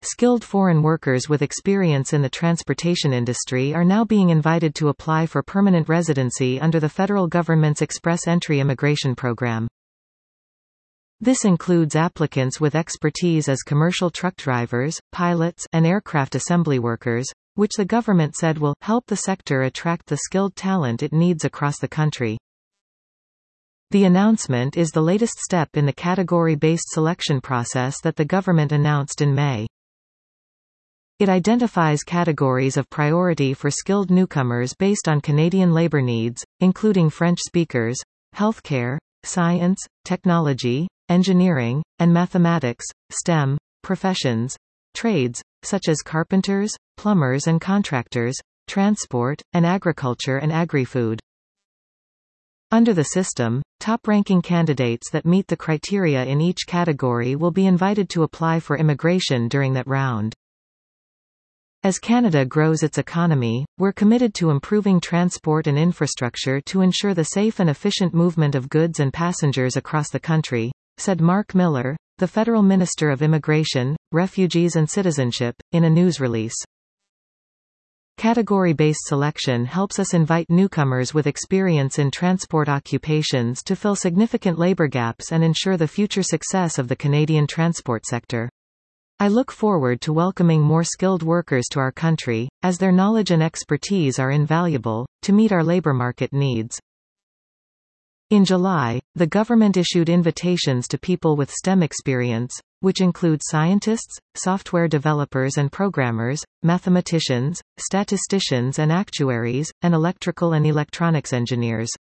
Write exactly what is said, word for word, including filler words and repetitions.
Skilled foreign workers with experience in the transportation industry are now being invited to apply for permanent residency under the federal government's Express Entry immigration program. This includes applicants with expertise as commercial truck drivers, pilots, and aircraft assembly workers, which the government said will help the sector attract the skilled talent it needs across the country. The announcement is the latest step in the category-based selection process that the government announced in May. It identifies categories of priority for skilled newcomers based on Canadian labour needs, including French speakers, healthcare, science, technology, engineering, and mathematics, STEM, professions, trades, such as carpenters, plumbers and contractors, transport, and agriculture and agri-food. Under the system, top-ranking candidates that meet the criteria in each category will be invited to apply for immigration during that round. As Canada grows its economy, we're committed to improving transport and infrastructure to ensure the safe and efficient movement of goods and passengers across the country, said Mark Miller, the Federal Minister of Immigration, Refugees and Citizenship, in a news release. Category-based selection helps us invite newcomers with experience in transport occupations to fill significant labor gaps and ensure the future success of the Canadian transport sector. I look forward to welcoming more skilled workers to our country, as their knowledge and expertise are invaluable, to meet our labor market needs. In July, the government issued invitations to people with STEM experience, which include scientists, software developers and programmers, mathematicians, statisticians and actuaries, and electrical and electronics engineers.